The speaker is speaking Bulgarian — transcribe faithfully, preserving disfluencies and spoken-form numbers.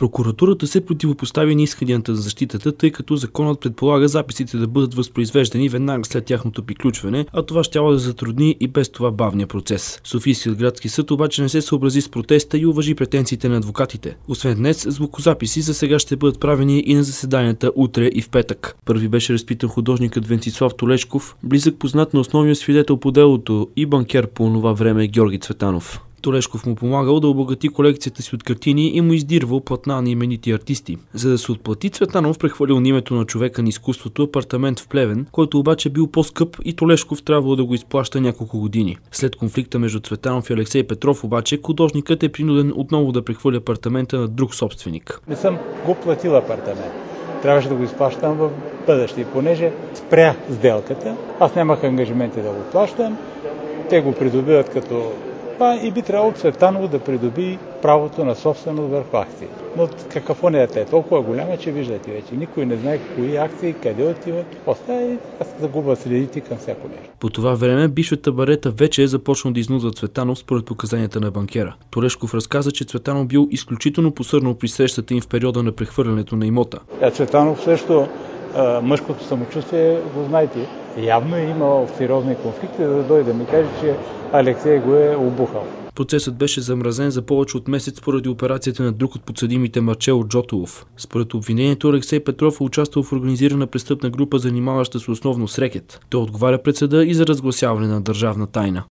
Прокуратурата се противопостави на исканията за защитата, тъй като законът предполага записите да бъдат възпроизвеждани веднага след тяхното приключване, а това щяло да затрудни и без това бавния процес. Софийският градски съд обаче не се съобрази с протеста и уважи претенциите на адвокатите. Освен днес, звукозаписи за сега ще бъдат правени и на заседанията утре и в петък. Първи беше разпитан художникът Венцислав Толешков, близък познат на основния свидетел по делото и банкер по онова време Георги Цветанов. Толешков му помагал да обогати колекцията си от картини и му издирвал платна на именити артисти. За да се отплати, Цветанов прехвалил на името на човека на изкуството апартамент в Плевен, който обаче бил по-скъп и Толешков трябвало да го изплаща няколко години. След конфликта между Цветанов и Алексей Петров обаче, художникът е принуден отново да прехвърли апартамента на друг собственик. Не съм го платил апартамент. Трябваше да го изплащам в бъдеще. И понеже спря сделката, аз нямах ангажименти да го плащам, те го придобиват като и би трябвало Цветанов да придоби правото на собственост върху акции. Но какафонията е толкова голяма, че виждате вече. Никой не знае кои акции, къде отиват. Остава и аз загубя следите към всяко нещо. По това време бившата барета вече е започнал да изнудва Цветанов според показанията на банкера. Толешков разказа, че Цветанов бил изключително посърнал при срещата им в периода на прехвърлянето на имота. А Цветанов също мъжкото самочувствие, го знаете, явно е имал сериозни конфликти, за да дойде да ми каже, че Алексей го е обухал. Процесът беше замразен за повече от месец поради операцията на друг от подсъдимите Марчел Джотолов. Според обвинението, Алексей Петров е участвал в организирана престъпна група, занимаваща се основно с рекет. Той отговаря пред съда и за разгласяване на държавна тайна.